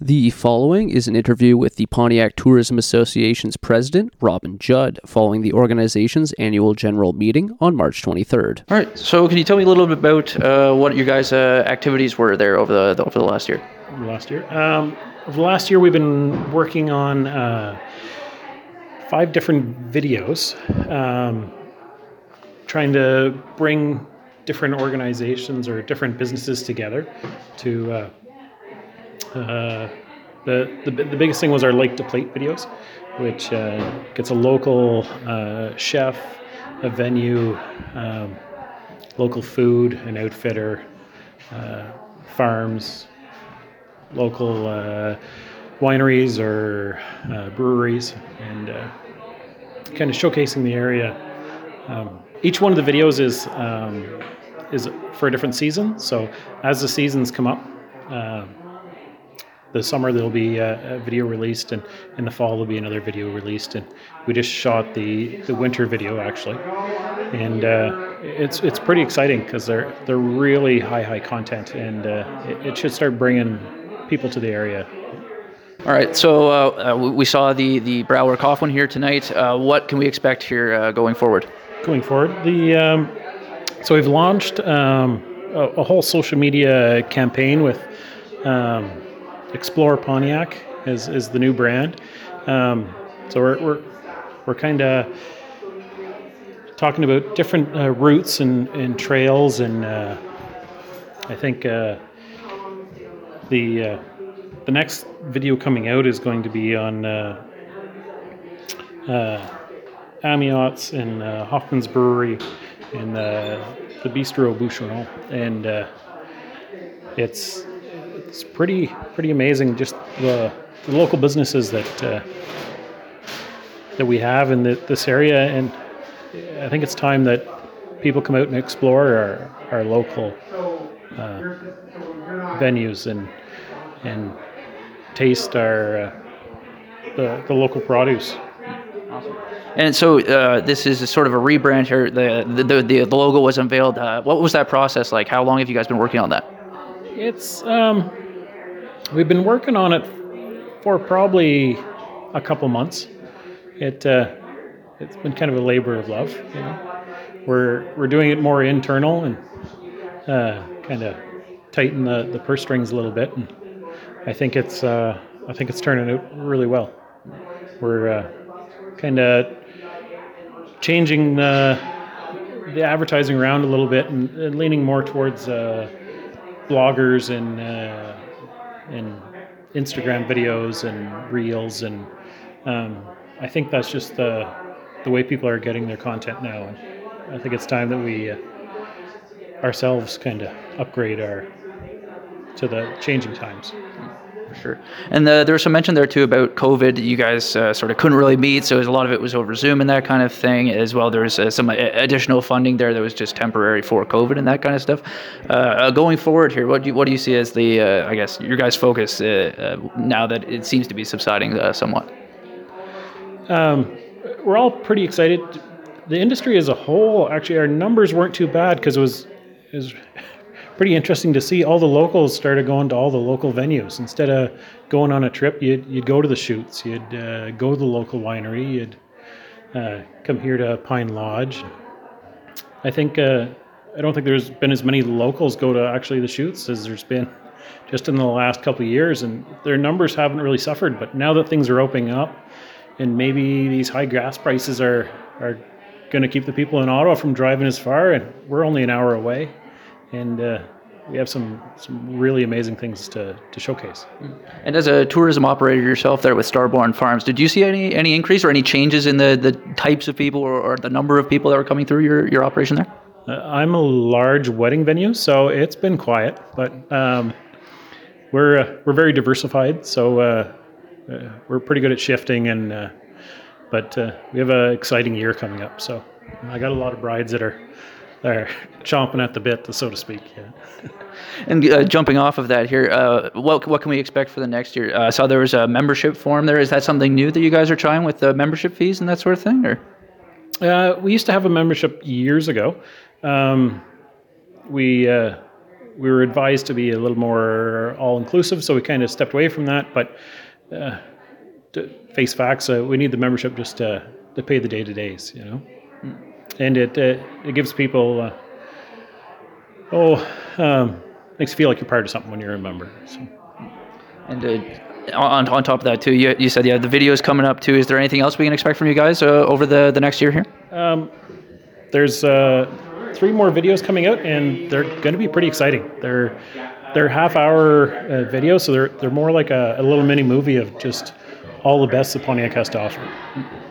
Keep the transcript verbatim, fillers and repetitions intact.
The following is an interview with the Pontiac Tourism Association's president, Robin Judd, following the organization's annual general meeting on March twenty-third. All right, so can you tell me a little bit about uh, what your guys' uh, activities were there over the over the last year? Over the last year? Um, over the last year, we've been working on uh, five different videos, um, trying to bring different organizations or different businesses together to... Uh, Uh, the, the the biggest thing was our Lake to Plate videos, which uh, gets a local uh, chef, a venue, um, local food, an outfitter, uh, farms, local uh, wineries or uh, breweries, and uh, kind of showcasing the area. Um, each one of the videos is um, is for a different season. So as the seasons come up. Uh, The summer there'll be a, a video released, and in the fall there'll be another video released. And we just shot the, the winter video actually, and uh, it's it's pretty exciting because they're they're really high high content, and uh, it, it should start bringing people to the area. All right, so uh, uh, we saw the the Brouwer Coughlin here tonight. Uh, what can we expect here uh, going forward? Going forward, the um, so we've launched um, a, a whole social media campaign with. Um, Explore Pontiac is, is the new brand. Um, so we're we're we're kind of talking about different uh, routes and, and trails, and uh, I think uh, the uh, the next video coming out is going to be on uh, uh, Amiot's and uh, Hoffman's Brewery in the the Bistro Boucheron, and uh, it's. It's pretty pretty amazing, just the, the local businesses that uh, that we have in the, this area, and I think it's time that people come out and explore our our local uh, venues and and taste our uh, the the local produce. Awesome. And so uh, this is a sort of a rebrand here. The the the, the logo was unveiled. Uh, what was that process like? How long have you guys been working on that? It's um, we've been working on it for probably a couple months. It uh, it's been kind of a labor of love. You know, we're we're doing it more internal and uh, kind of tighten the, the purse strings a little bit, and I think it's uh, I think it's turning out really well. We're uh, kind of changing the the advertising around a little bit and, and leaning more towards. Uh, bloggers and uh, and Instagram videos and reels, and um, I think that's just the the way people are getting their content now. And I think it's time that we uh, ourselves kind of upgrade our to the changing times. For sure. And uh, there was some mention there too about COVID. You guys uh, sort of couldn't really meet, so a lot of it was over Zoom and that kind of thing as well. There was uh, some additional funding there that was just temporary for COVID and that kind of stuff. Uh, going forward here, what do you, what do you see as the, uh, I guess, your guys' focus uh, uh, now that it seems to be subsiding uh, somewhat? Um, we're all pretty excited. The industry as a whole, actually, our numbers weren't too bad because it was, it was pretty interesting to see all the locals started going to all the local venues. Instead of going on a trip, you'd, you'd go to the shoots, you'd uh, go to the local winery, you'd uh, come here to Pine Lodge. I think, uh, I don't think there's been as many locals go to actually the shoots as there's been just in the last couple of years, and their numbers haven't really suffered. But now that things are opening up, and maybe these high gas prices are, are going to keep the people in Ottawa from driving as far, and we're only an hour away. And uh, we have some, some really amazing things to, to showcase. And as a tourism operator yourself there with Starborn Farms, did you see any, any increase or any changes in the, the types of people or, or the number of people that were coming through your, your operation there? Uh, I'm a large wedding venue, so it's been quiet, but um, we're uh, we're very diversified, so uh, uh, we're pretty good at shifting. And uh, but uh, we have an exciting year coming up, so I got a lot of brides that are. They're chomping at the bit, so to speak. Yeah. And uh, jumping off of that here, uh, what what can we expect for the next year? Uh, I saw there was a membership form there. Is that something new that you guys are trying with the membership fees and that sort of thing? Or uh, we used to have a membership years ago. Um, we uh, we were advised to be a little more all-inclusive, so we kind of stepped away from that. But uh, to face facts, uh, we need the membership just to, to pay the day-to-days, you know. Mm. And it uh, it gives people, uh, oh, um, makes you feel like you're part of something when you're a member. So. And uh, on on top of that too, you, you said yeah, the video's coming up too. Is there anything else we can expect from you guys uh, over the, the next year here? Um, there's uh, three more videos coming out, and they're going to be pretty exciting. They're they're half-hour uh, videos, so they're they're more like a, a little mini movie of just all the best that Pontiac has to offer.